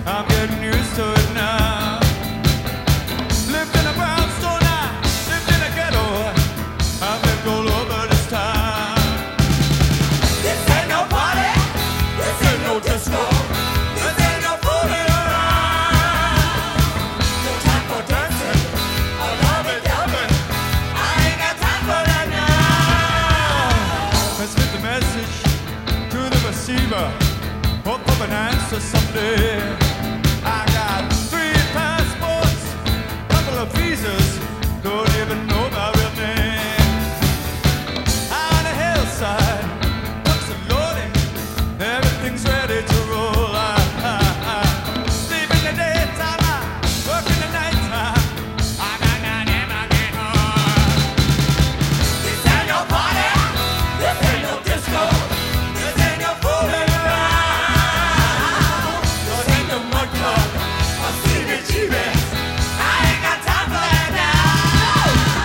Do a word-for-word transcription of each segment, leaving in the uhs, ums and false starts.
I'm getting used to it now. Lived in a brownstone, I lived in a ghetto. I've lived all over this town. This ain't no party, this ain't no disco, this ain't no fooling around. No time for dancing, I love it, love it. I ain't got time for that now. Let's get the message to the receiver. Hope for an answer someday. I got three passports, couple of visas, don't even know my real name. Out on the hillside, trucks are loading, everything's ready to roll. I, I, I sleep in the daytime, I work in the nighttime. I got nine and I get home. This ain't no party, this ain't no disco, this ain't no fooling around. This ain't no mud club or C B G B. I ain't got time for that now.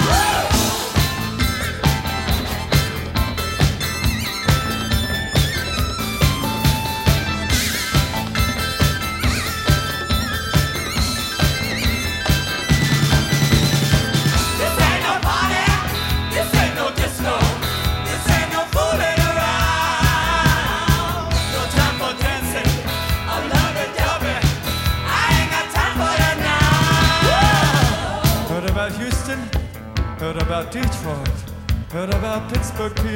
This ain't no party, this ain't no disco, this ain't no fooling around. No time for dancing, I love it, love it. I ain't got time for that now. Heard about Houston, heard about Detroit, heard about Pittsburgh, P A.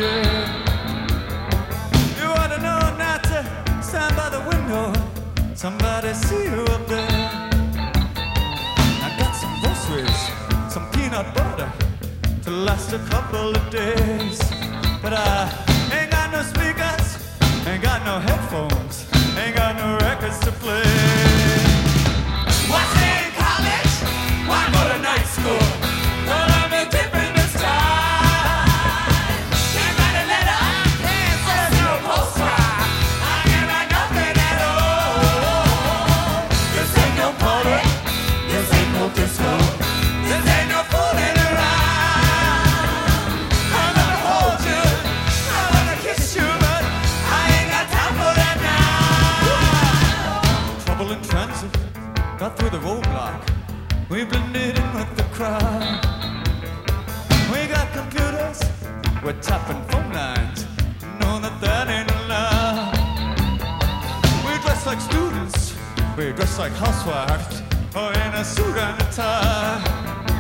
You ought to know not to stand by the window, somebody see you up there. I got some groceries, some peanut butter to last a couple of days. But I ain't got no speakers, ain't got no headphones, ain't got no records to play. Why stay in college? Why go to night school? Well, I'm a different this time. Can't write a letter, can't send no postcard. I can't write nothing at all. This ain't no party, this ain't no disco, this ain't no fooling around. I wanna hold you, I wanna kiss you, but I ain't got time for that now. Trouble in transit, got through the roadblock. We blended in with the crowd. We got computers, we're tapping phone lines. Know that that ain't allowed. We dress like students, we dress like housewives, or in a suit and a tie.